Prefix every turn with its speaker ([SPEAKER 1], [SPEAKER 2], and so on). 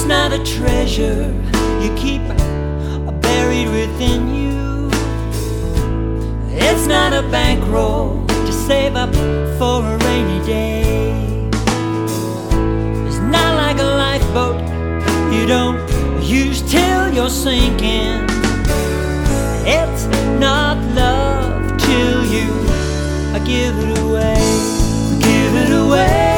[SPEAKER 1] not a treasure you keep buried within you. It's not a bankroll to save up for a rainy day. It's not like a lifeboat you don't use till you're sinking. It's not love till you give it away. Give it away.